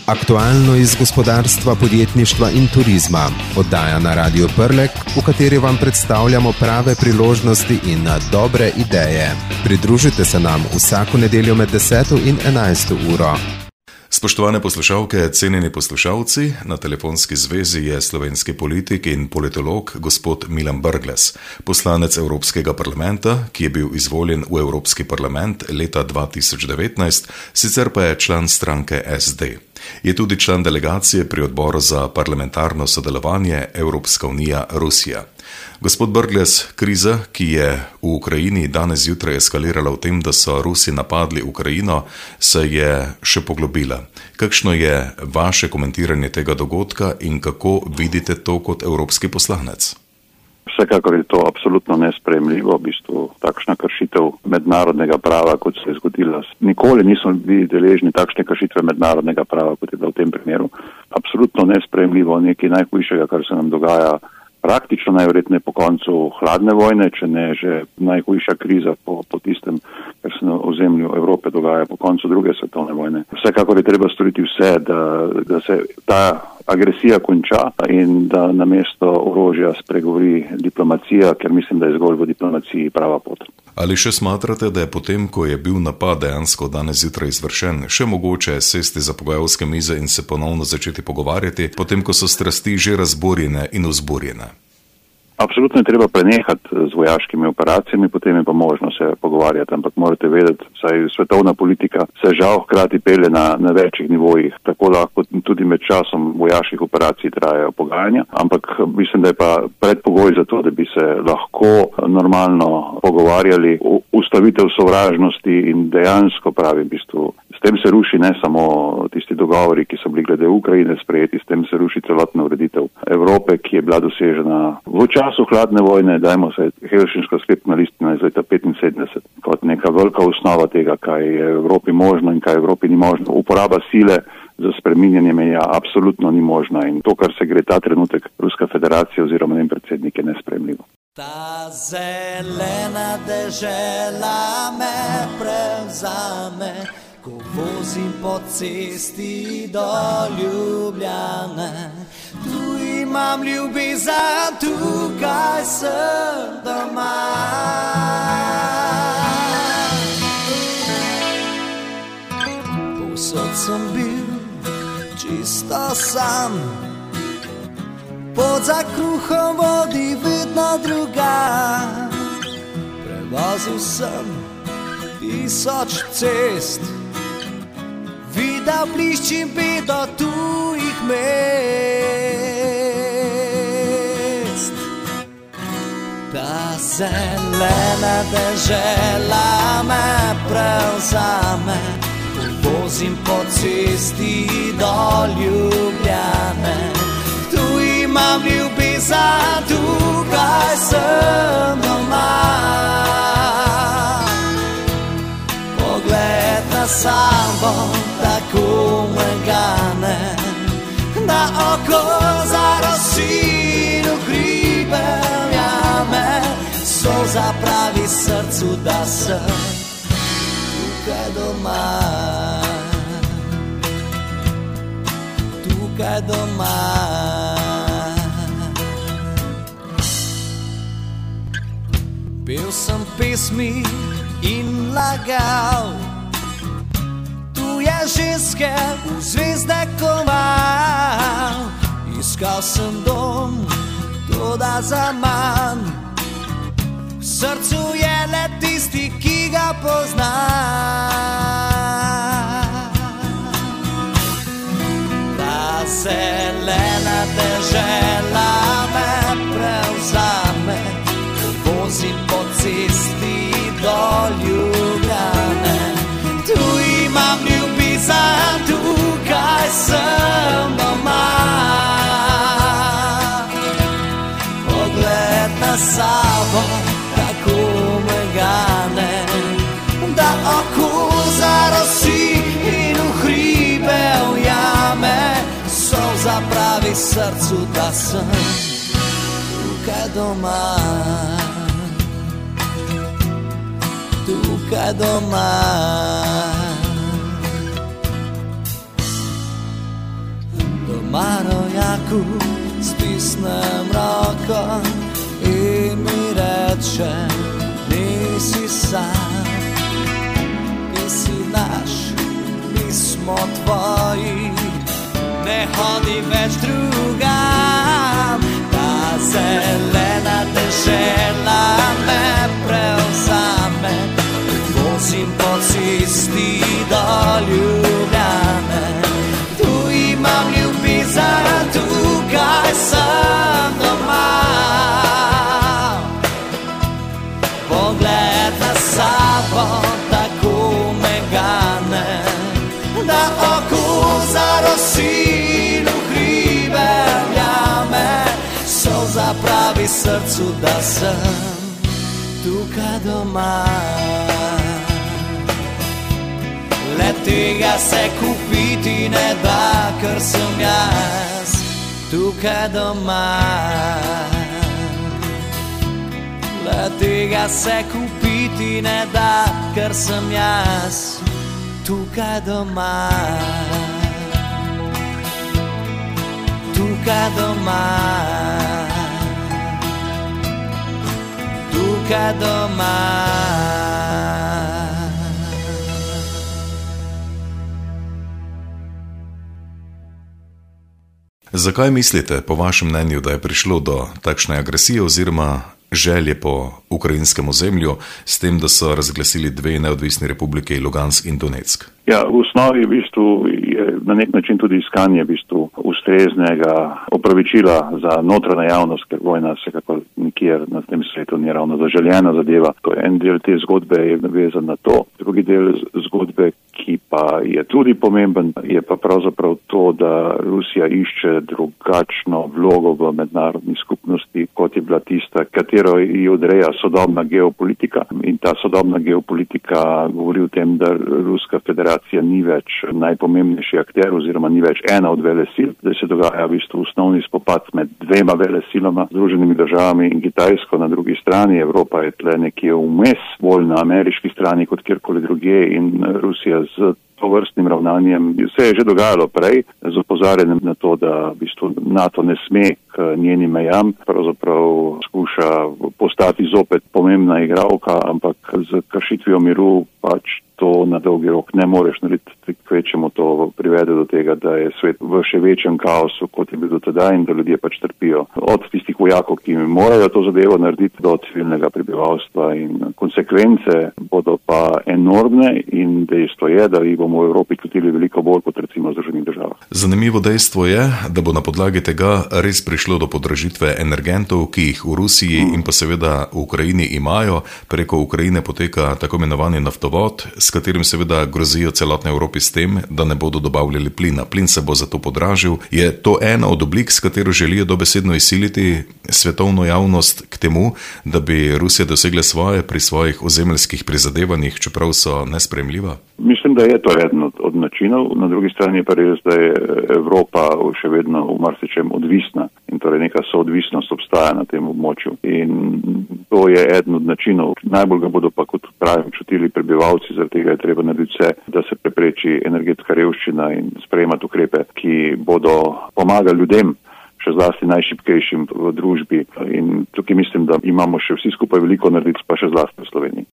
Aktualno iz gospodarstva, podjetništva in turizma. Oddaja na Radio Prlek, v kateri vam predstavljamo prave priložnosti in dobre ideje. Pridružite se nam vsako nedeljo med 10. in 11. uro. Spoštovane poslušalke, cenjeni poslušalci, na telefonski zvezi je slovenski politik in politolog gospod Milan Brglez, poslanec Evropskega parlamenta, ki je bil izvoljen v Evropski parlament leta 2019, sicer pa je član stranke SD. Je tudi član delegacije pri odboru za parlamentarno sodelovanje Evropska unija-Rusija. Gospod Brglez, kriza, ki je v Ukrajini danes zjutraj eskalirala v tem, da so Rusi napadli Ukrajino, se je še poglobila. Kakšno je vaše komentiranje tega dogodka in kako vidite to kot evropski poslanec? Vsekakor je to absolutno nesprejemljivo, v bistvu takšna kršitev mednarodnega prava, kot se je zgodila. Nikoli nismo bili deležni takšne kršitve mednarodnega prava, kot je bila v tem primeru. Absolutno nesprejemljivo, nekaj najhujšega, kar se nam dogaja praktično najverjetneje po koncu hladne vojne, če ne že najhujša kriza po tistem, kar se na ozemlju Evrope dogaja po koncu druge svetovne vojne. Vsekakor je treba storiti vse, da se ta agresija konča in da namesto orožja spregovori diplomacija, ker mislim, da je zgolj v diplomaciji prava pot. Ali še smatrate, da je potem, ko je bil napad dejansko danes zjutraj izvršen, še mogoče sesti za pogajalske mize in se ponovno začeti pogovarjati, potem, ko so strasti že razborjene in vzburjene? Absolutno je treba prenehati z vojaškimi operacijami, potem je pa možno se pogovarjati, ampak morate vedeti, saj svetovna politika se žal hkrati pelje na večjih nivojih, tako lahko tudi med časom vojaških operacij trajajo pogajanja, ampak mislim, da je pa predpogoj za to, da bi se lahko normalno pogovarjali, ustavitev sovražnosti in dejansko pravi v bistvu. S tem se ruši ne samo tisti dogovori, ki so bili glede Ukrajine sprejeti, s tem se ruši celotna ureditev Evrope, ki je bila dosežena v času hladne vojne, dajmo se Helsinška sklepna listina iz leta 1975, kot neka velika osnova tega, kaj je v Evropi možno in kaj v Evropi ni možno. Uporaba sile za spreminjanje meja absolutno ni možna in to, kar se gre ta trenutek Ruska federacija oziroma njen predsednik, je nesprejemljivo. Ta zelena dežela me prevzame, ko vozim po cesti do Ljubljane. Tu imam ljubezen, tukaj sem doma. Povsod sem bil čisto sam, pot za kruhom vodi vedno druga. Prevozil sem 1000 cest, videl bliščim bedo tujih mest. Ta zelena dežela me prevzame, vozim po cesti do Ljubljane. Tu imam ljubezen, tukaj sem doma. Pogled na sabo tako me gane, da oko zarosi in v hribe jame. Solza pravi srcu, da sem tukaj doma. Tukaj doma. Pel sem pesmi in lagal, tuje ženske v zvezde koval. Iskal sem dom, toda zaman, v srcu je le tisti, ki ga pozna. Ta zelena dežela me prevzame, vozim po cesti do Ljubljane. Tu imam ljubezen, tukaj sem doma. Pogled na sabo tako me gane, da oko zarosi in v hribe ujame. Solza pravi srcu, da sem tukaj doma. Tukaj tukaj doma. Marojaku stisnem roko in mi reče, nisi sam, ti si naš, mi smo tvoji, ne hodi več drugam. Ta zelena dežela me prevzame, vozim po cisti do Ljubljane. Tu imam ljubezen, tukaj sem doma. Pogled na sabo tako me gane, da oko zarosi in v hribe vjame. Solza pravi srcu, da sem tukaj doma. Le tega se kupiti ne da, ker sem jaz tukaj doma. Le tega se kupiti ne da, ker sem jaz tukaj doma. Tukaj doma. Tukaj doma. Zakaj mislite, po vašem mnenju, da je prišlo do takšne agresije oziroma želje po ukrajinskem ozemlju s tem, da so razglasili dve neodvisni republiki, Lugansk in Donetsk? Ja, v osnovi v bistvu je na nek način tudi iskanje v bistvu ustreznega opravičila za notranjo javnost, ker vojna vsekakor nikjer na tem svetu ni ravno zaželjena zadeva. To je en del te zgodbe, je navezan na to. Drugi del zgodbe, ki pa je tudi pomemben, je pa pravzaprav to, da Rusija išče drugačno vlogo v mednarodni skupnosti, kot je bila tista, katero ji odreja sodobna geopolitika. In ta sodobna geopolitika govori o tem, da Ruska federacija ni več najpomembnejši akter oziroma ni več ena od velesil, da se dogaja v bistvu osnovni spopad med dvema velesilama, Združenimi državami in Kitajsko na drugi strani. Evropa je tle nekje vmes, bolj na ameriški strani kot kjerkoli drugje, in Rusija z tovrstnim ravnanjem. Vse je že dogajalo prej, z opozarjanjem na to, da v bistvu NATO ne sme k njenim mejam, pravzaprav skuša postati zopet pomembna igralka, ampak z kršitvijo miru pač to na dolgi rok ne moreš narediti, kvečemo to privede do tega, da je svet v še večjem kaosu, kot je bil do tedaj, in da ljudje pač trpijo. Od tistih vojakov, ki morajo to zadevo narediti, do civilnega prebivalstva, in konsekvence bodo pa enormne, in dejstvo je, da jih bomo v Evropi čutili veliko bolj kot recimo v Združenih državah. Zanimivo dejstvo je, da bo na podlagi tega res prišlo do podražitve energentov, ki jih v Rusiji in pa seveda v Ukrajini imajo. Preko Ukrajine poteka tako imenovani naftovod, s katerim seveda grozijo celotne Evropi s tem, da ne bodo dobavljali plina. Plin se bo zato podražil. Je to ena od oblik, s katero želijo dobesedno izsiliti svetovno javnost k temu, da bi Rusija dosegla svoje pri svojih ozemeljskih prizadevanjih, čeprav so nesprejemljiva? Mislim, da je to eden od načinov. Na drugi strani pa res, da je Evropa še vedno v marsičem odvisna, in torej neka soodvisnost obstaja na tem območju. In to je eden od načinov. Najbolj ga bodo pa, kot pravim, čutili prebivalci, zaradi tega je treba narediti vse, da se prepreči energetska revščina in sprejemati ukrepe, ki bodo pomagali ljudem, še zlasti najšibkejšim v družbi. In tukaj mislim, da imamo še vsi skupaj veliko narediti, pa še zlasti v Sloveniji.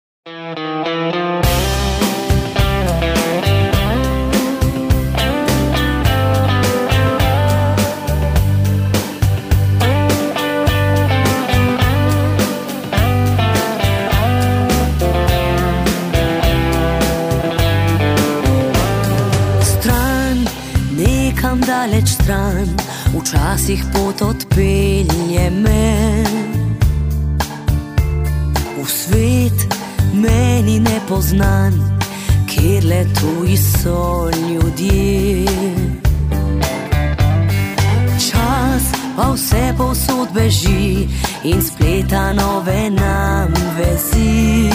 Daleč stran, včasih pot odpelje me v svet meni nepoznan, kjer le tuji so ljudje. Čas pa vse povsod beži in spleta nove nam vezi,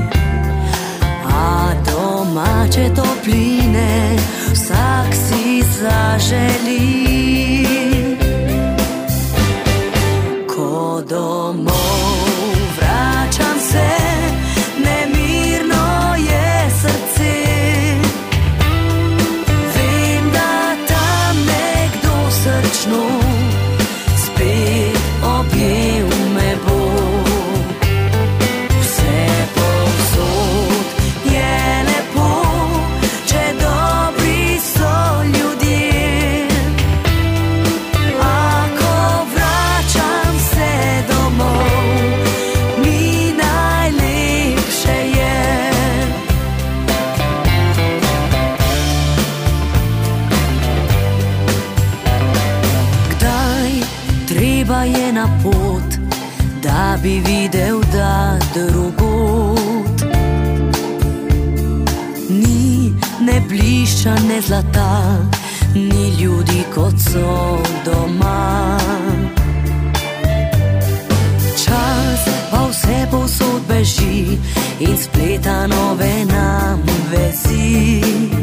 a domače topline vsak si zaželi. Ko domov vračam se, nemirno je srce. Vem, da tam nekdo srce srčno, spet objel me bo. Vse povsod je lepo, če dobri so ljudje. A ko vračam se domov, mi najlepše je. Kdaj treba je na pot, da bi videl, da drugod ni ne blišča, ne zlata, ni ljudi kot so doma. Čas pa vse povsod beži in spleta nove nam vezi.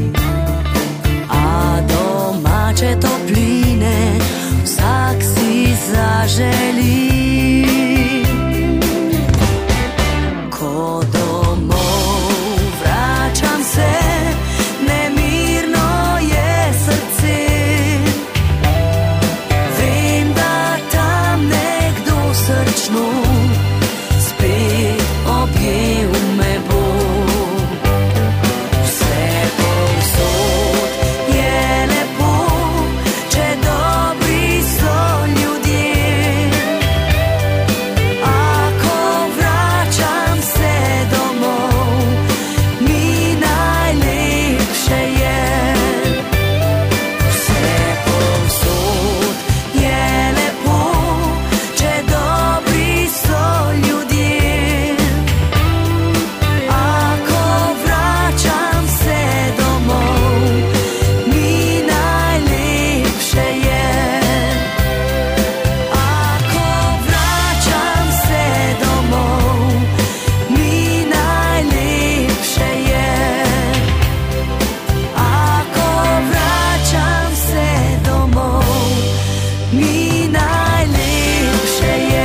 A domače topline vsak si zaželi. Ko domov vračam se, nemirno je srce. Vem, da tam nekdo srčno spet objel me bo. Vse povsod je lepo, če dobri so ljudje. A ko vračam se domov, mi najlepše je. Vse povsod je lepo, če dobri so ljudje. A ko vračam se domov, mi najlepše je. A ko vračam se domov, mi najlepše je. A ko vračam se domov, mi najlepše je.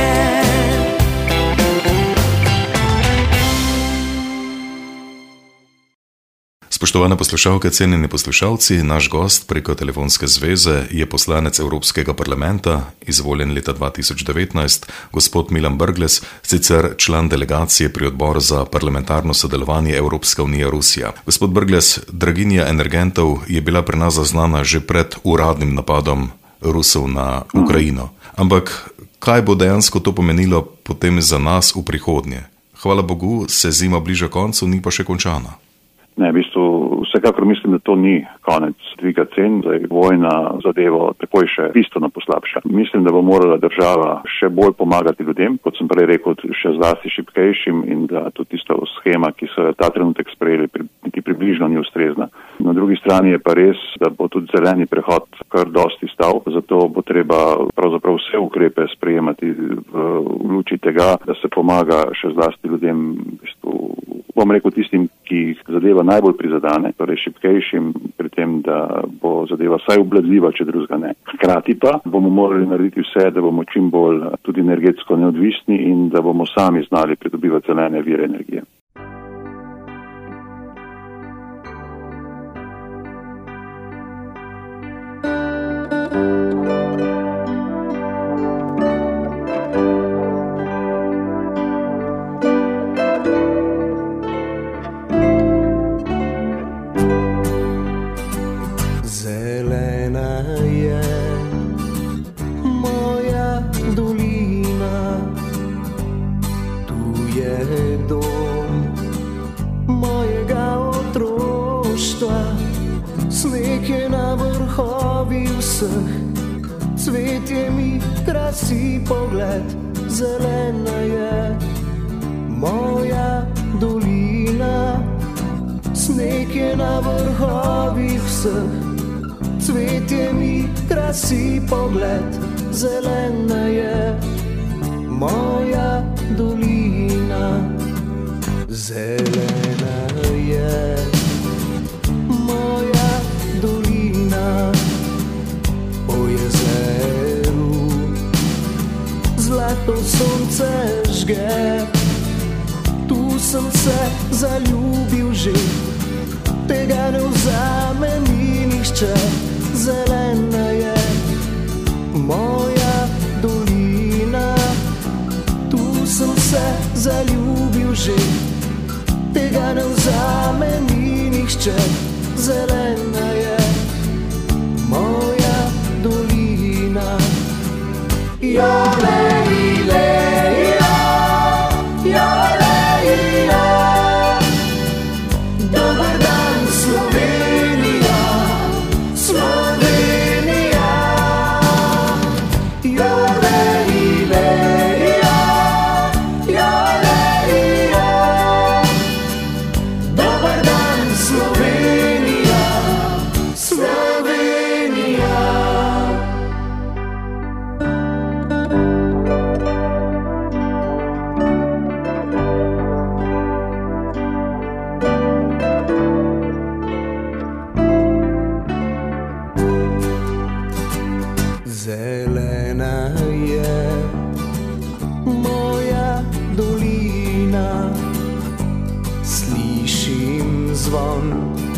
Spoštovane poslušalke, cenjeni poslušalci, naš gost preko telefonske zveze je poslanec Evropskega parlamenta, izvoljen leta 2019, gospod Milan Brglez, sicer član delegacije pri odboru za parlamentarno sodelovanje Evropska unija-Rusija. Gospod Brglez, draginja energentov je bila pri nas zaznana že pred uradnim napadom Rusov na Ukrajino. Ampak kaj bo dejansko to pomenilo potem za nas v prihodnje? Hvala Bogu, se zima bliža koncu, ni pa še končana. Ne, v bistvu vsekakor mislim, da to ni konec dviga cen, da je vojna zadevo takoj še bistveno poslabša. Mislim, da bo morala država še bolj pomagati ljudem, kot sem prej rekel, še zlasti šibkejšim, in da tudi tista schema, ki so ta trenutek sprejeli, niti približno ni ustrezna. Na drugi strani je pa res, da bo tudi zeleni prehod kar dosti stal, zato bo treba pravzaprav vse ukrepe sprejemati v luči tega, da se pomaga še zlasti ljudem, v bistvu, bom rekel tistim, ki jih zadeva najbolj prizadane, torej šibkejšim, pri tem, da bo zadeva vsaj obvladljiva, če drugega ne. Hkrati pa bomo morali narediti vse, da bomo čim bolj tudi energetsko neodvisni in da bomo sami znali pridobivati zelene vire energije. Cvetje mi krasi pogled, zelena je moja dolina. Sneg je na vrhovih vseh, cvetje mi krasi pogled, zelena je moja dolina. Zelena je moja dolina. Zlato sonce žge, tu sem se zaljubil že, tega ne vzame mi nihče. Zelena je zaljubil že, tega ne vzame mi nihče. Zelena je moja dolina. Jole, ile, jole, dober dan Slovenija, Slovenija. Jole, ile, jole, dober dan Slovenija, Slovenija. Zelena je moja dolina, slišim zvon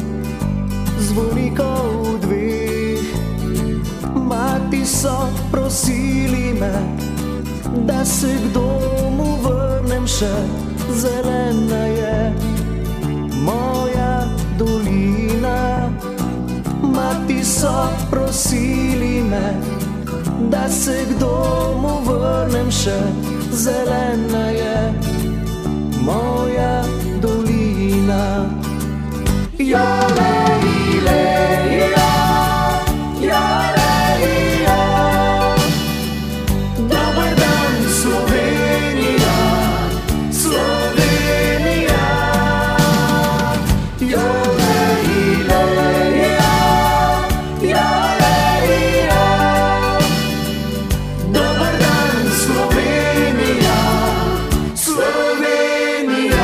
zvonikov dveh. Mati so prosili me, da se k domu vrnem še. Zelena je moja dolina. Mati so prosili me, da se k domu vrnem še. Zelena je moja dolina. Jole, ile, jole, dober dan Slovenija, Slovenija. Jole, ile, jole, dober dan Slovenija, Slovenija.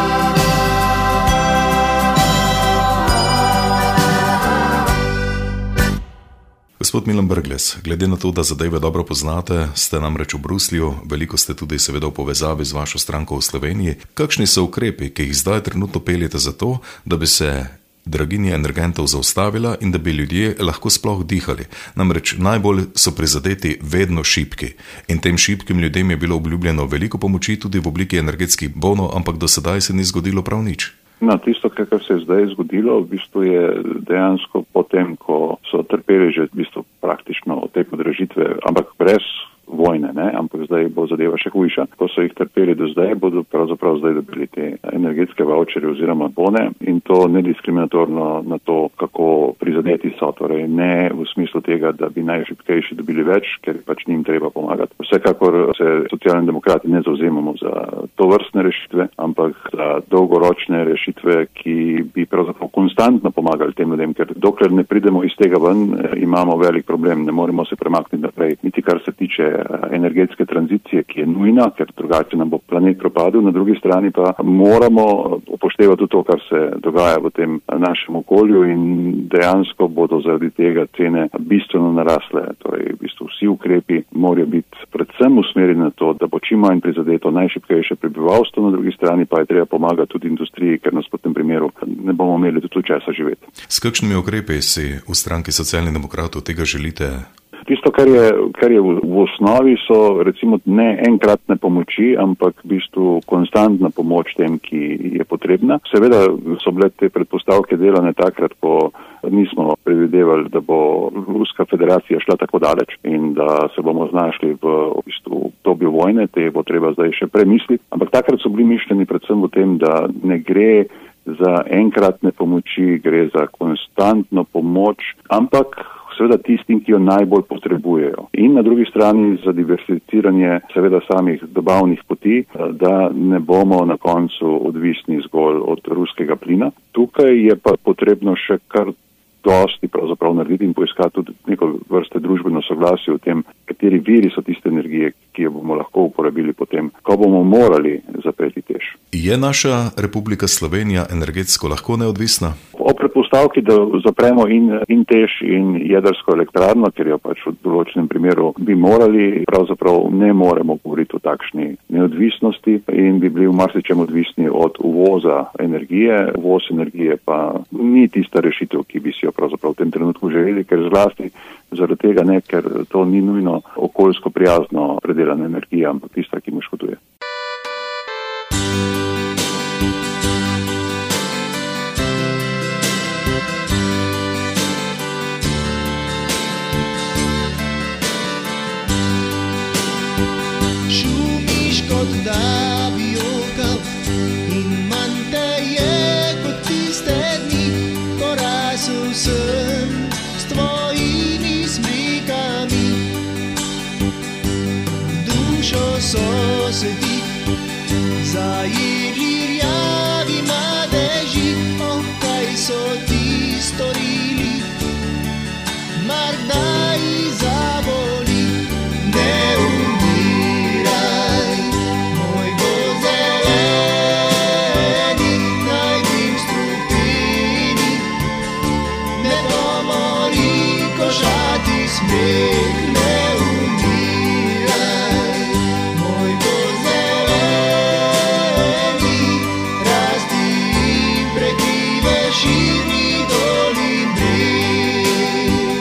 Gospod Milan Brglez, glede na to, da zadeve dobro poznate, ste namreč v Bruslju, veliko ste tudi seveda v povezavi z vašo stranko v Sloveniji. Kakšni so ukrepi, ki jih zdaj trenutno peljete za to, da bi se draginja energentov zaustavila in da bi ljudje lahko sploh dihali? Namreč najbolj so prizadeti vedno šibki in tem šibkim ljudem je bilo obljubljeno veliko pomoči tudi v obliki energetskih bonov, ampak do sedaj se ni zgodilo prav nič. No, tisto, kar se je zdaj zgodilo, v bistvu je dejansko potem, ko so trpeli že v bistvu praktično te podražitve, ampak brez vojne, ne? Ampak zdaj bo zadeva še hujša. Ko so jih trpeli do zdaj, bodo pravzaprav zdaj dobili te energetske voucherje oziroma bone in to nediskriminatorno na to, kako prizadeti so. Torej ne v smislu tega, da bi najšibkejši dobili več, ker pač njim treba pomagati. Vsekakor se socialni demokrati ne zauzemamo za to vrstne rešitve, ampak za dolgoročne rešitve, ki bi pravzaprav konstantno pomagali tem ljudem, ker dokler ne pridemo iz tega ven, imamo velik problem, ne moremo se premakniti naprej. Niti kar se tiče energetske tranzicije, ki je nujna, ker drugače nam bo planet propadel, na drugi strani pa moramo upoštevati tudi to, kar se dogaja v tem našem okolju in dejansko bodo zaradi tega cene bistveno narasle. Torej, v bistvu vsi ukrepi morajo biti predvsem usmerjeni na to, da bo čim manj prizadeto najšibkejše prebivalstvo, na drugi strani pa je treba pomagati tudi industriji, ker nas v tem primeru ne bomo imeli tudi časa živeti. S kakšnimi ukrepi si v stranki Socialnih demokratov tega želite? Tisto, kar je v osnovi, so recimo ne enkratne pomoči, ampak v bistvu konstantna pomoč tem, ki je potrebna. Seveda so bile te predpostavke delane takrat, ko nismo predvidevali, da bo Ruska federacija šla tako daleč in da se bomo znašli v bistvu obdobju vojne, te bo treba zdaj še premisliti. Ampak takrat so bili mišljeni predvsem v tem, da ne gre za enkratne pomoči, gre za konstantno pomoč, ampak seveda tistim, ki jo najbolj potrebujejo. In na drugi strani za diversificiranje seveda samih dobavnih poti, da ne bomo na koncu odvisni zgolj od ruskega plina. Tukaj je pa potrebno še kar dosti pravzaprav narediti in poiskati tudi neko vrste družbeno soglasje o tem, kateri viri so tiste energije, ki jo bomo lahko uporabili potem, ko bomo morali zapreti TEŠ. Je naša Republika Slovenija energetsko lahko neodvisna? O predpostavki, da zapremo in TEŠ in jedrsko elektrarno, ker jo pač v določenem primeru bi morali, pravzaprav ne moremo govoriti o takšni neodvisnosti in bi bili v marsičem odvisni od uvoza energije. Uvoz energije pa ni tista rešitev, ki bi si jo pravzaprav v tem trenutku želeli, ker zlasti zaradi tega ne, ker to ni nujno okoljsko prijazno predelana energija, ampak tista, ki mu škoduje. mar kdaj zaboli. Ne umiraj, moj gozd zeleni, najdim strupini. Ne pomori košati smeh. Ne umiraj, moj gozd zeleni, rasti in prekrivaj širni dolin breg.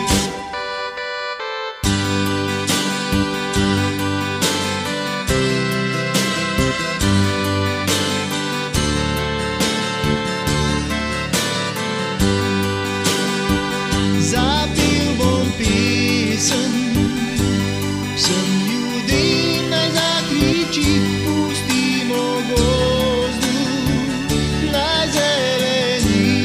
Zapil bom pesem vsem ljudem, naj zakriči, pustimo gozdu, naj zeleni.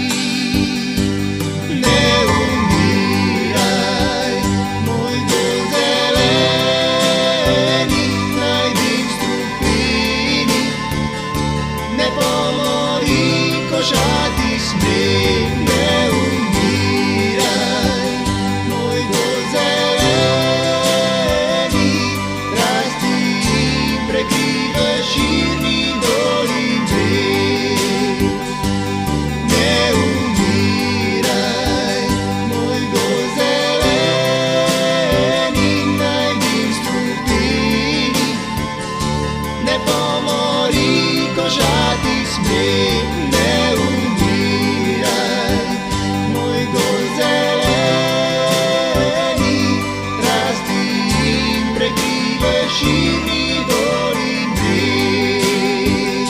Ne umiraj, moj gozd zeleni, najdim strupini. Ne pomori košati smeh. Ne umiraj, moj gozd zeleni, rasti in prekrivaj širni dolin breg. Ne umiraj, moj gozd zeleni, najdim strupini. Ne pomori košati smeh. Ne umiraj, moj gozd zeleni, rasti in prekrivaj širni dolin breg.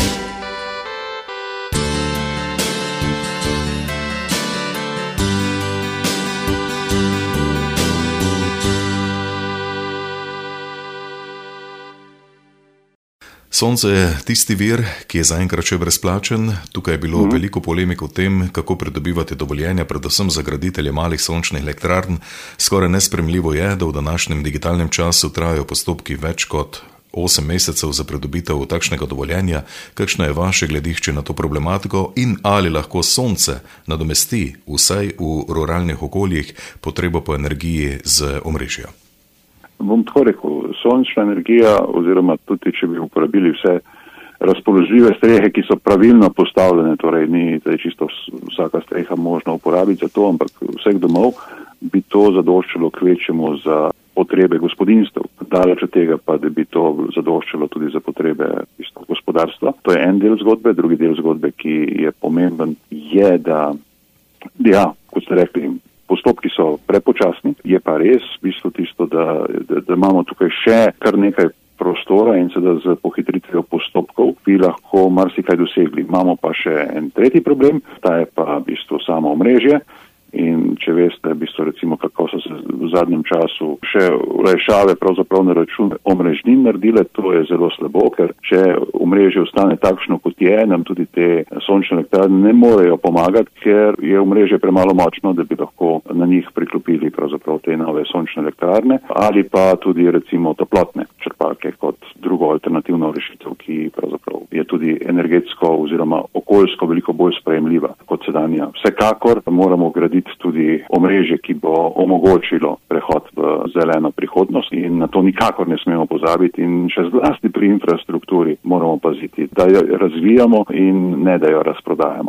Sonce je tisti vir, ki je zaenkrat še brezplačen. Tukaj je bilo veliko polemik o tem, kako pridobivati dovoljenja, predvsem za graditelje malih sončnih elektrarn. Skoraj nespremljivo je, da v današnjem digitalnem času trajajo postopki več kot 8 mesecev za pridobitev takšnega dovoljenja. Kakšno je vaše gledišče na to problematiko in ali lahko sonce nadomesti, vsaj v ruralnih okoljih, potrebo po energiji z omrežja? Bom tako rekel, sončna energija, oziroma tudi če bi uporabili vse razpoložljive strehe, ki so pravilno postavljene, torej ni čisto vsaka streha možno uporabiti za to, ampak vseh domov bi to zadoščalo kvečjemu za potrebe gospodinjstev. Daleč od tega pa, da bi to zadoščalo tudi za potrebe gospodarstva. To je en del zgodbe. Drugi del zgodbe, ki je pomemben, je, da, ja, kot ste rekli, postopki so prepočasni, je pa res v bistvu tisto, da imamo tukaj še kar nekaj prostora in seveda z pohitritvijo postopkov bi lahko marsikaj dosegli. Imamo pa še en tretji problem, ta je pa v bistvu samo omrežje. In če veste, v bistvu recimo, kako so se v zadnjem času še olajšave pravzaprav na račun omrežnin naredile, to je zelo slabo, ker če omrežje ostane takšno, kot je, nam tudi te sončne elektrarne ne morejo pomagati, ker je omrežje premalo močno, da bi lahko na njih priklopili pravzaprav te nove sončne elektrarne ali pa tudi recimo toplotne črpalke kot drugo alternativno rešitev, ki pravzaprav je tudi energetsko oziroma okoljsko veliko bolj sprejemljiva kot sedanja. Vsekakor moramo graditi tudi omrežje, ki bo omogočilo prehod v zeleno prihodnost in na to nikakor ne smemo pozabiti in še zlasti pri infrastrukturi moramo paziti, da jo razvijamo in ne da jo razprodajamo.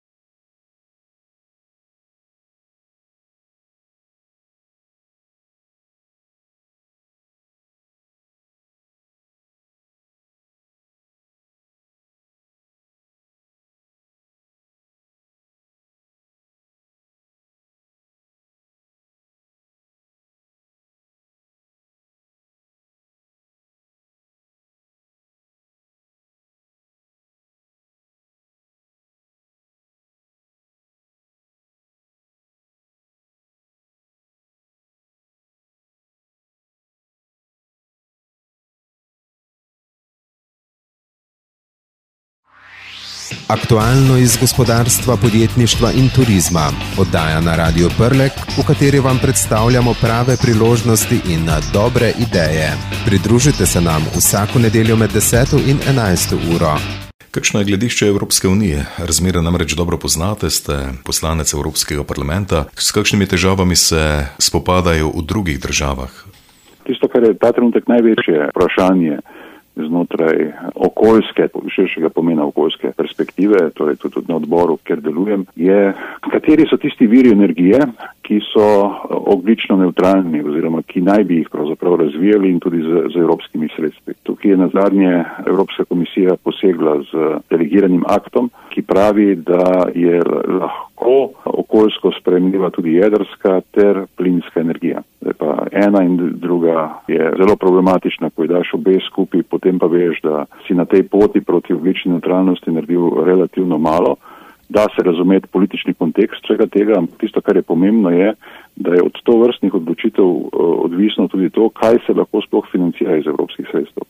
Aktualno iz gospodarstva, podjetništva in turizma. Oddaja na Radio Prlek, v kateri vam predstavljamo prave priložnosti in dobre ideje. Pridružite se nam vsako nedeljo med 10. in 11. uro. Kakšno je gledišče Evropske unije? Razmere namreč dobro poznate, ste poslanec Evropskega parlamenta. S kakšnimi težavami se spopadajo v drugih državah? Tisto, kar je ta trenutek največje vprašanje znotraj okoljske, širšega pomena okoljske perspektive, torej tudi na odboru, kjer delujem, je, kateri so tisti viri energije, ki so ogljično nevtralni oziroma ki naj bi jih pravzaprav razvijali in tudi z evropskimi sredstvi. Tukaj je nazadnje Evropska komisija posegla z delegiranim aktom, ki pravi, da je lahko okoljsko sprejemljiva tudi jedrska ter plinska energija. Zdaj pa ena in druga je zelo problematična, ko daš obe skupaj, potem pa veš, da si na tej poti proti ogljični nevtralnosti naredil relativno malo. Da se razumeti politični kontekst vsega tega, tisto, kar je pomembno, je, da je od tovrstnih odločitev odvisno tudi to, kaj se lahko sploh financira iz evropskih sredstev.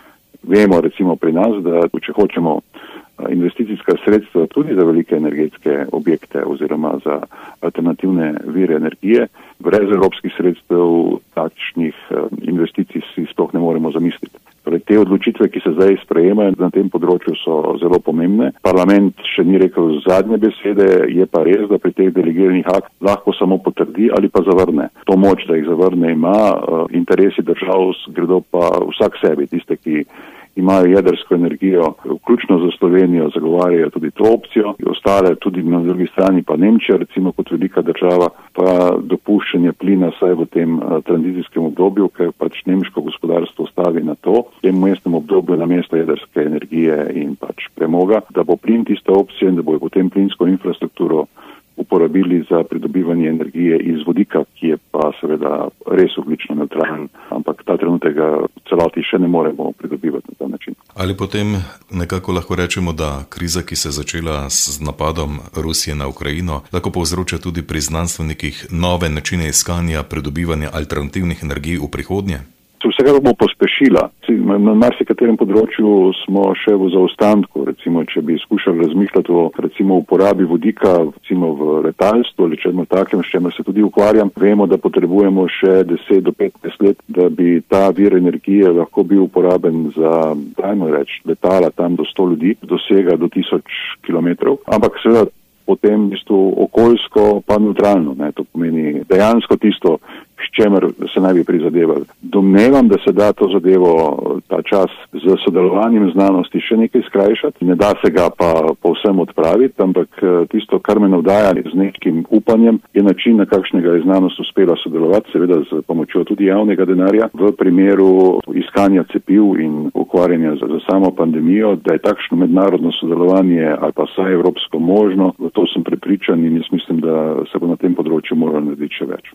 Vemo recimo pri nas, da če hočemo investicijska sredstva tudi za velike energetske objekte oziroma za alternativne vire energije, brez evropskih sredstev takšnih investicij si sploh ne moremo zamisliti. Torej, te odločitve, ki se zdaj sprejemajo na tem področju, so zelo pomembne. Parlament še ni rekel zadnje besede, je pa res, da pri teh delegiranih aktih lahko samo potrdi ali pa zavrne. To moč, da jih zavrne, ima, interesi držav gredo pa vsak sebi, tiste, ki imajo jedrsko energijo, vključno za Slovenijo, zagovarjajo tudi to opcijo, ostale tudi na drugi strani pa Nemčija, recimo kot velika država, pa dopuščanje plina vsaj v tem tranzicijskem obdobju, ker pač nemško gospodarstvo stavi na to, v tem mestnem obdobju namesto jedrske energije in pač premoga, da bo plin tista opcija in da bo potem plinsko infrastrukturo uporabili za pridobivanje energije iz vodika, ki je pa seveda res ogljično nevtralen, ampak ta trenutek ga v celoti še ne moremo pridobivati na ta način. Ali potem nekako lahko rečemo, da kriza, ki se je začela s napadom Rusije na Ukrajino, lahko povzroča tudi pri znanstvenikih nove načine iskanja pridobivanja alternativnih energij v prihodnje? Vsega bo pospešila. Na marsikaterem področju smo še v zaostanku, recimo, če bi skušali razmišljati o recimo uporabi vodika recimo v letalstvu ali čemu takem, s čemer se tudi ukvarjam. Vemo, da potrebujemo še 10 do 15 let, da bi ta vir energije lahko bil uporaben za, dajmo reči, letala tam do 100 ljudi, dosega do 1000 kilometrov, ampak seveda potem okoljsko pa neutralno. To pomeni dejansko tisto, s čemer se naj bi prizadevali. Domnevam, da se da to zadevo, ta čas z sodelovanjem znanosti še nekaj skrajšati. Ne da se ga pa povsem odpraviti, ampak tisto, kar me navdaja z nekim upanjem, je način, na kakšnega je znanost uspela sodelovati, seveda z pomočjo tudi javnega denarja, v primeru iskanja cepiv in ukvarjanja za samo pandemijo, da je takšno mednarodno sodelovanje ali pa vsaj evropsko možno. V to sem prepričan in jaz mislim, da se bo na tem področju moralo narediti še več.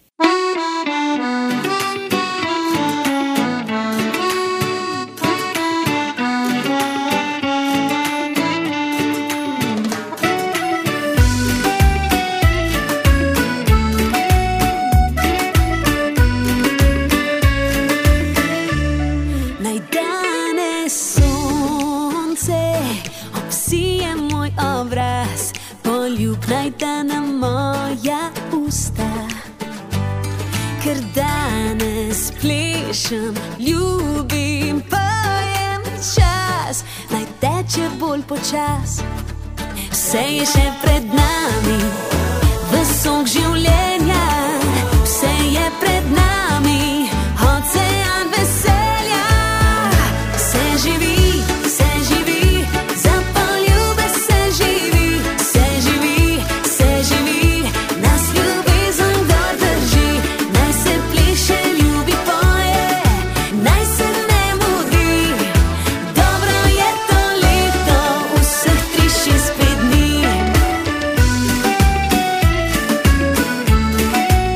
Naj danes sonce obsije moj obraz, poljub naj da na moja usta. Ker danes plešem, ljubim, pojem čas, naj teče bolj počas. Vse je še pred nami, vesok življenja, vse je pred nami, ocean veselja. Se živi, za poljube se živi, se živi, nas ljubezen dor drži. Naj se pleše, ljubi, poje, naj se ne mudi. Dobro je to leto, vseh 365 dni.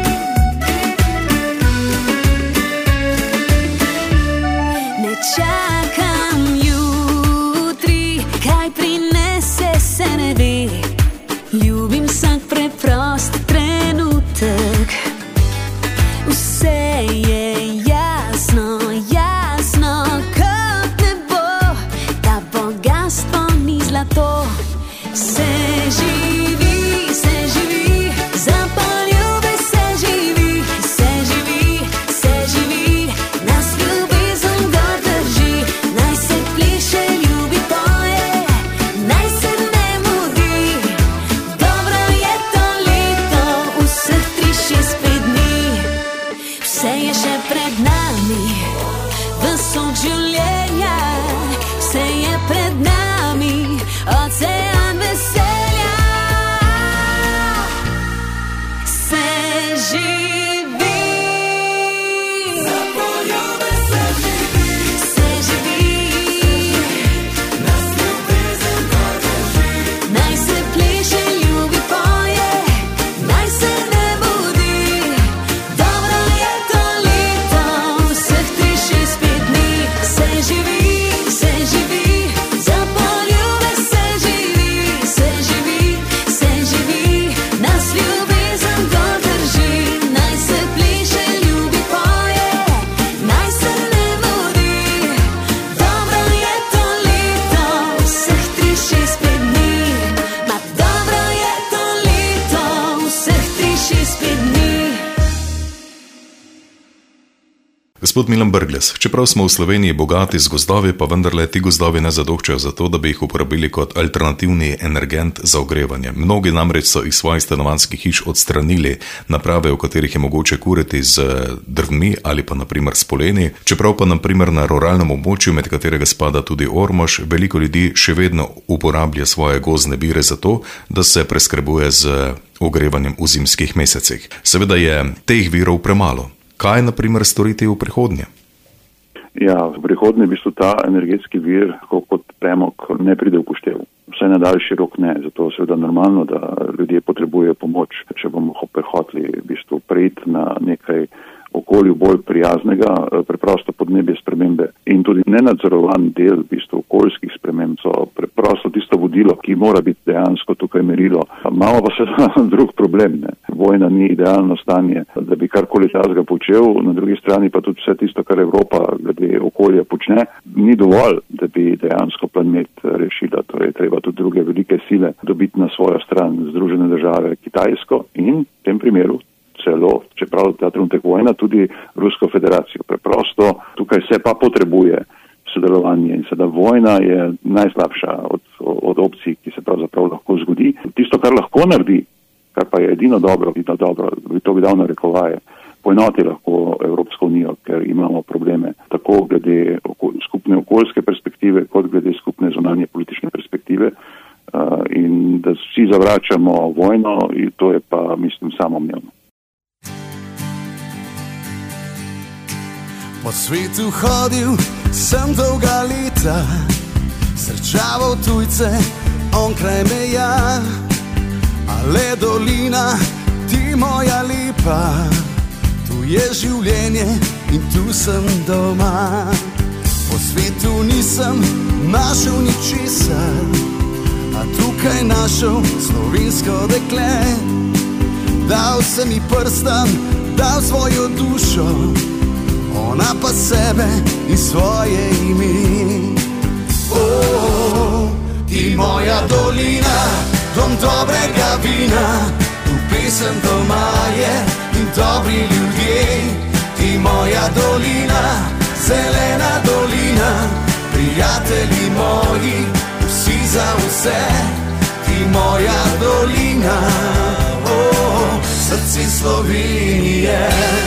Gospod Milan Brglez, čeprav smo v Sloveniji bogati z gozdovi, pa vendarle ti gozdovi ne zadoščajo za to, da bi jih uporabili kot alternativni energent za ogrevanje. Mnogi namreč so iz svojih stanovanjskih hiš odstranili naprave, v katerih je mogoče kuriti z drvmi ali pa naprimer s poleni, čeprav pa naprimer na ruralnem območju, med katerega spada tudi Ormož, veliko ljudi še vedno uporablja svoje gozdne vire za to, da se preskrbuje z ogrevanjem v zimskih mesecih. Seveda je teh virov premalo. Kaj, na primer, storiti v prihodnje? Ja, v prihodnje v bistvu ta energetski vir, kot premog, ne pride v poštev. Vsaj na daljši rok ne, zato seveda normalno, da ljudje potrebujejo pomoč, če bomo prehotli v bistvu preiti na nekaj okolju bolj prijaznega, preprosto podnebje spremembe in tudi nenadzorovan del v bistvu okoljskih sprememb so preprosto tisto vodilo, ki mora biti dejansko tukaj merilo. Imamo pa seveda drug problem, ne. Vojna ni idealno stanje, da bi karkoli tazga počel, na drugi strani pa tudi vse tisto, kar Evropa glede okolja počne, ni dovolj, da bi dejansko planet rešila. Torej, treba tudi druge velike sile dobiti na svojo stran, Združene države, Kitajsko in v tem primeru celo, čeprav ta trenutek vojna, tudi Rusko federacijo. Preprosto tukaj se pa potrebuje sodelovanje in seveda vojna je najslabša od opcij, ki se pravzaprav lahko zgodi. Tisto, kar lahko naredi, kar pa je edino dobro, to bi dal na rekovaje, poenoti lahko Evropsko unijo, ker imamo probleme tako glede skupne okoljske perspektive, kot glede skupne zunanje politične perspektive in da vsi zavračamo vojno in to je pa, mislim, samoumevno. Po svetu hodil sem dolga leta, srečaval tujce onkraj meja, ale dolina, ti moja lepa, tu je življenje in tu sem doma. Po svetu nisem našel ničesar, a tukaj našel slovensko dekle. Dal sem ji prstan, dal svojo dušo, ona pa sebe in svoje ime. Ti moja dolina, dom dobrega vina, tu pesem doma je in dobri ljudje. Ti moja dolina, zelena dolina, prijatelji moji, vsi za vse. Ti moja dolina, srce Slovenije.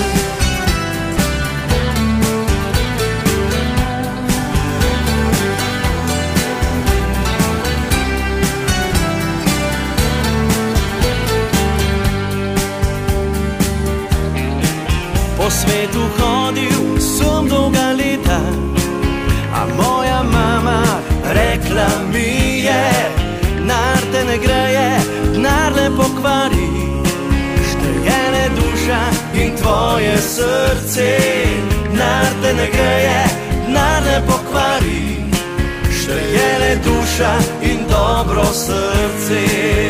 Po svetu hodil sem dolga leta, a moja mama rekla mi je, denar te ne greje, denar le pokvari, šteje le duša in tvoje srce. Denar te ne greje, denar le pokvari, šteje le duša in dobro srce.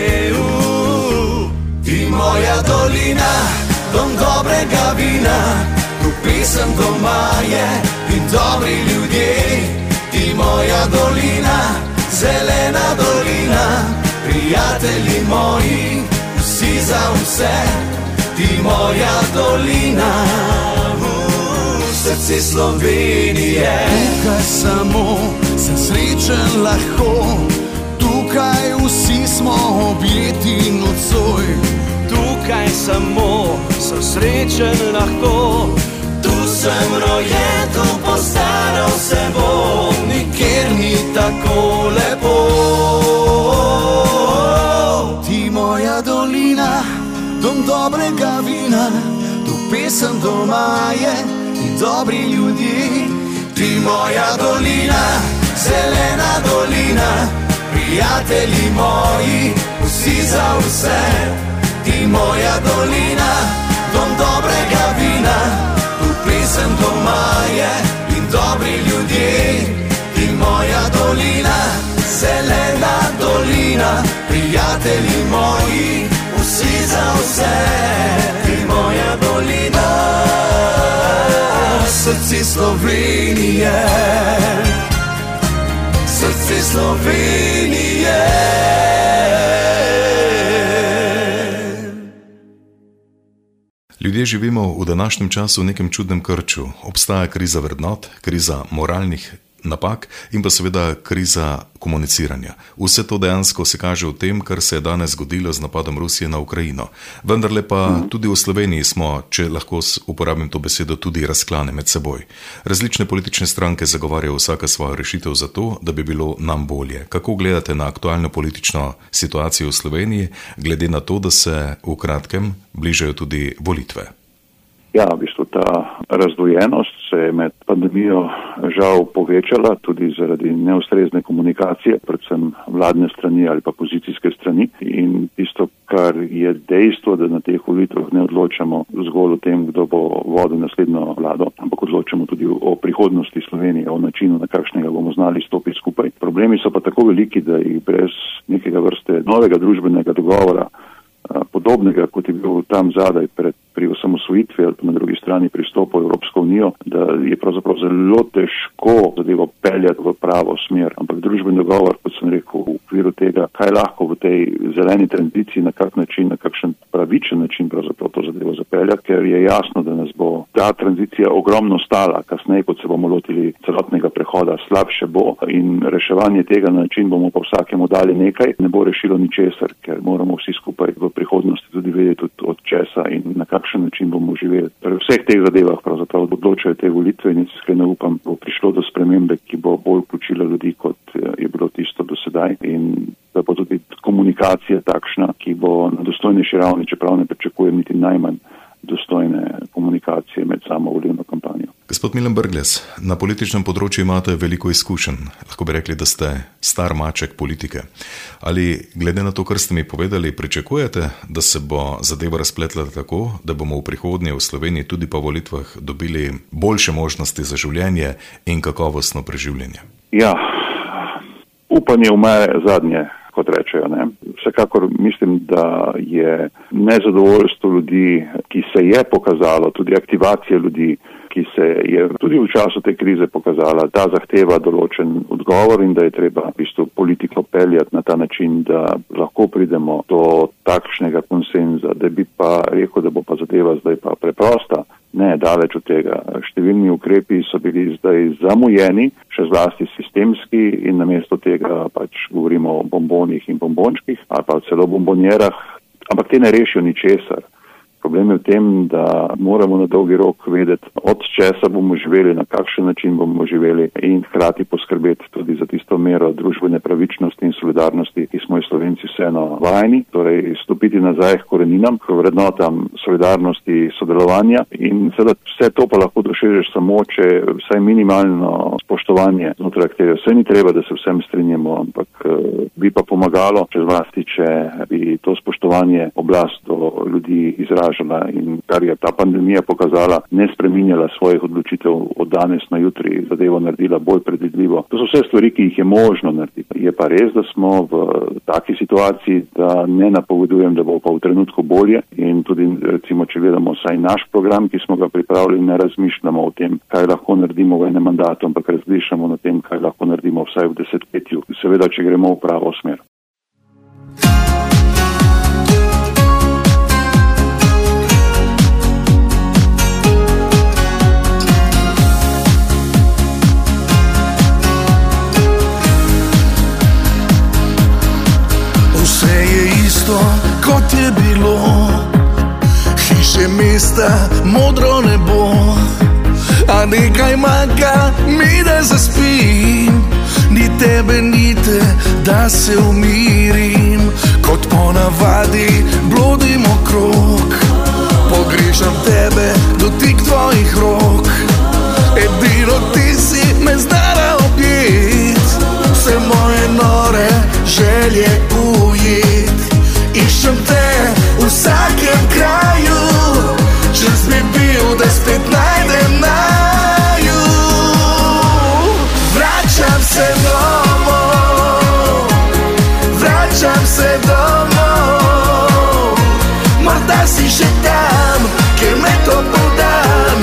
Ti moja dolina, dom dobrega vina, tu pesem doma je in dobri ljudje. Ti moja dolina, zelena dolina, prijatelji moji, vsi za vse. Ti moja dolina, srce Slovenije. Tukaj samo sem srečen lahko, tukaj vsi smo objeti nocoj. Tukaj samo sem srečen lahko, tu sem rojen, tu postaral se bom, nikjer ni tako lepo. Ti moja dolina, dom dobrega vina, tu pesem doma je in dobri ljudje. Ti moja dolina, zelena dolina, prijatelji moji, vsi za vse. Ti moja dolina, dom dobrega vina, tu pesem doma je in dobri ljudje. Ti moja dolina, zelena dolina, prijatelji moji, vsi za vse. Ti moja dolina, srce Slovenije, srce Slovenije. Ljudje Ljudje živimo v današnjem času v nekem čudnem krču. Obstaja kriza vrednot, kriza moralnih napak in pa seveda kriza komuniciranja. Vse to dejansko se kaže v tem, kar se je danes zgodilo z napadom Rusije na Ukrajino. Vendarle pa tudi v Sloveniji smo, če lahko uporabim to besedo, tudi razklane med seboj. Različne politične stranke zagovarjajo vsaka svojo rešitev za to, da bi bilo nam bolje. Kako gledate na aktualno politično situacijo v Sloveniji, glede na to, da se v kratkem bližajo tudi volitve? Ja, v bistvu ta razdvojenost se je med pandemijo žal povečala tudi zaradi neustrezne komunikacije, predvsem vladne strani ali pa pozicijske strani. In tisto, kar je dejstvo, da na teh volitvah ne odločamo zgolj o tem, kdo bo vodil naslednjo vlado, ampak odločamo tudi o prihodnosti Slovenije, o načinu, na kakšnega bomo znali stopiti skupaj. Problemi so pa tako veliki, da jih brez nekega vrste novega družbenega dogovora, podobnega, kot je bil tam zadaj pri osamosvojitvi ali pa na drugi strani pristopu v Evropsko unijo, da je pravzaprav zelo težko zadevo peljati v pravo smer. Ampak družbeni dogovor, kot sem rekel, v okviru tega, kaj lahko v tej zeleni tranziciji, na kak način, na kakšen pravičen način pravzaprav to zadevo zapeljati, ker je jasno, da nas bo ta tranzicija ogromno stala, kasneje, kot se bomo lotili celotnega prehoda, slabše bo in reševanje tega na način bomo pa vsakemu dali nekaj, ne bo rešilo ničesar, ker moramo vsi skupaj v prihodnosti tudi vedeti od česa in na kakšen način bomo živeli. Torej, v vseh teh zadevah pravzaprav odločajo te volitve in iskreno upam, bo prišlo do spremembe, ki bo bolj vključila ljudi, kot je bilo tisto do sedaj in da bo tudi komunikacija takšna, ki bo na dostojnejši ravni, čeprav ne pričakujem niti najmanj dostojne komunikacije med samo volilno kampanjo. Gospod Milan Brglez, na političnem področju imate veliko izkušenj. Lahko bi rekli, da ste star maček politike. Ali glede na to, kar ste mi povedali, pričakujete, da se bo zadeva razpletla tako, da bomo v prihodnje v Sloveniji tudi po volitvah dobili boljše možnosti za življenje in kakovostno preživljanje? Ja, upanje umre zadnje, kot rečejo, ne. Vsekakor mislim, da je nezadovoljstvo ljudi, ki se je pokazalo, tudi aktivacija ljudi, ki se je tudi v času te krize pokazala, da zahteva določen odgovor in da je treba v bistvu politiko peljati na ta način, da lahko pridemo do takšnega konsenza, da bi pa rekel, da bo pa zadeva zdaj pa preprosta. Ne, daleč od tega. Številni ukrepi so bili zdaj zamujeni, še zlasti sistemski in namesto tega pač govorimo o bombonih in bombončkih ali pa celo bombonjerah, ampak te ne rešijo ničesar. Problem je v tem, da moramo na dolgi rok vedeti, od česa bomo živeli, na kakšen način bomo živeli in hkrati poskrbeti tudi za tisto mero družbene pravičnosti in solidarnosti, ki smo jo Slovenci vseeno vajeni, torej stopiti nazaj k koreninam, k vrednotam solidarnosti, sodelovanja in seveda vse to pa lahko dosežeš samo, če vsaj minimalno spoštovanje znotraj akterjev. Vse ni treba, da se vsem strinjamo, ampak bi pa pomagalo, če zlasti, če bi to spoštovanje oblast do ljudi izražala in kar je ta pandemija pokazala, ne spreminjala svojih odločitev od danes na jutri, zadevo naredila bolj predvidljivo. To so vse stvari, ki jih je možno narediti. Je pa res, da smo v taki situaciji, da ne napovedujem, da bo pa v trenutku bolje in tudi recimo, če gledamo vsaj naš program, ki smo ga pripravili, ne razmišljamo o tem, kaj lahko naredimo v enem mandatu, ampak razmišljamo o tem, kaj lahko naredimo vsaj v desetletju. Seveda, če gremo v pravo smer. Kot je bilo, hiše, mesta, modro nebo, a nekaj manjka mi, da zaspim, ni tebe, ni te, da se umirim, kot ponavadi blodim okrog, pogrešam tebe, dotik tvojih rok, edino ti si me znala objet, vse moje nore želje ujet. Iščem te v vsakem kraju, čas bi bil, da spet najdem naju. Vračam se domov, vračam se domov, morda si še tam, kjer me to poda.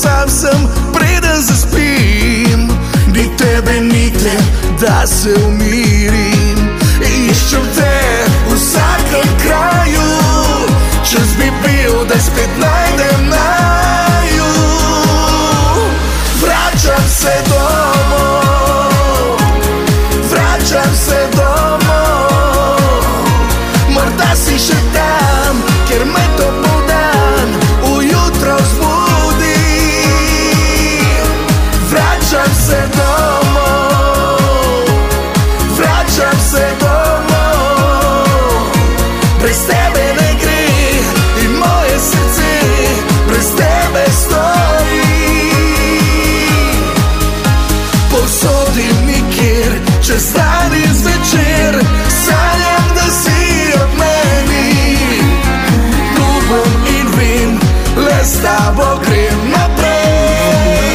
sam sem, preden zaspim. Ni tebe, ni te, da se umirim. Iščem te v vsakem kraju, čas bi bil, da spet najdem naju. Vračam se domov, vračam se domov. Morda si še tam, kjer me topoldan ujutro zbudi. Vračam se domov, vračam se domov. Brez tebe ne gre in moje srce brez tebe stoji. Povsodim nikjer, čez dan in zvečer, sanjam, da si ob meni. Tu bom in vem, le s tabo grem naprej.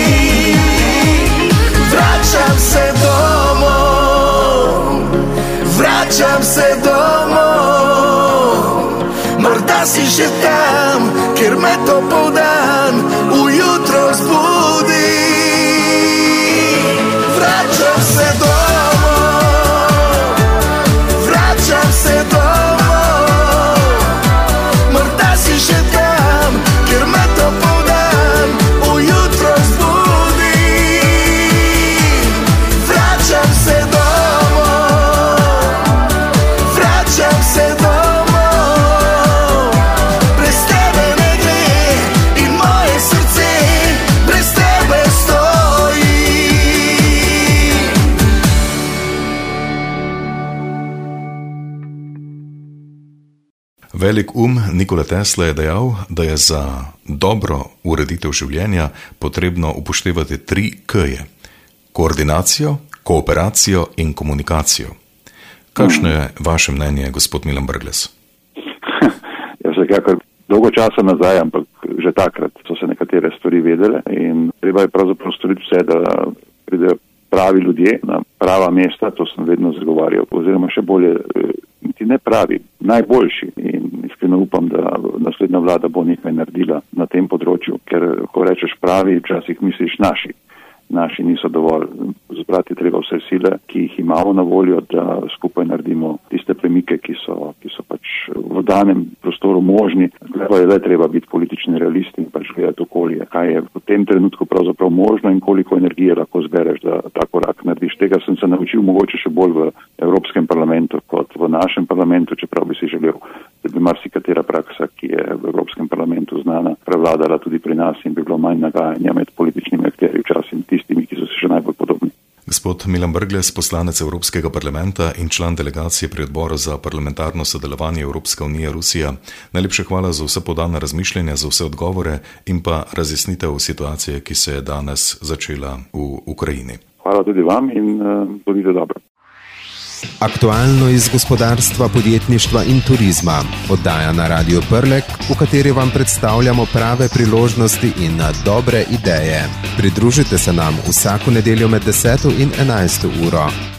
Vračam se domov, vračam se domov. Morda si že tam, kjer me topoldan ujutro zbudi. Vračam se domov, vračam se domov. Morda si še tam, kjer me topoldan ujutro zbudi. Vračam se domov, vračam se domov. Brez tebe ne gre in moje srce brez tebe stoji. Velik Nikola Tesla je dejal, da je za dobro ureditev življenja potrebno upoštevati 3 K-je: koordinacijo, kooperacijo in komunikacijo. Kakšno je vaše mnenje, gospod Milan Brglez? Ja, vsekakor dolgo časa nazaj, ampak že takrat so se nekatere stvari vedele in treba je pravzaprav storiti vse, da pridejo pravi ljudje na prava mesta, to sem vedno zagovarjal, oziroma še bolje, niti ne pravi, najboljši. In iskreno upam, da naslednja vlada bo nekaj naredila na tem področju, ker ko rečeš pravi, včasih misliš naši. Naši niso dovolj. Zbrati treba vse sile, ki jih imamo na voljo, da skupaj naredimo tiste premike, ki so pač v danem prostoru možni. Zdaj pa je le treba biti politični realisti in pač gledati okolje, kaj je v tem trenutku pravzaprav možno in koliko energije lahko zbereš, da ta korak narediš. Tega sem se naučil mogoče še bolj v Evropskem parlamentu kot v našem parlamentu, čeprav bi si želel, da bi marsikatera praksa, ki je v Evropskem parlamentu znana, prevladala tudi pri nas in bi bilo manj nagajanja med političnimi akterji včasih tistimi, ki so se še najbolj podobni. Gospod Milan Brglez, poslanec Evropskega parlamenta in član delegacije pri odboru za parlamentarno sodelovanje Evropska unija Rusija, najlepša hvala za vse podane razmišljanja, za vse odgovore in pa razjasnitev situacije, ki se je danes začela v Ukrajini. Hvala tudi vam in bodite dobro. Aktualno iz gospodarstva, podjetništva in turizma. Oddaja na Radio Prlek, v kateri vam predstavljamo prave priložnosti in dobre ideje. Pridružite se nam vsako nedeljo med 10. in 11. uro.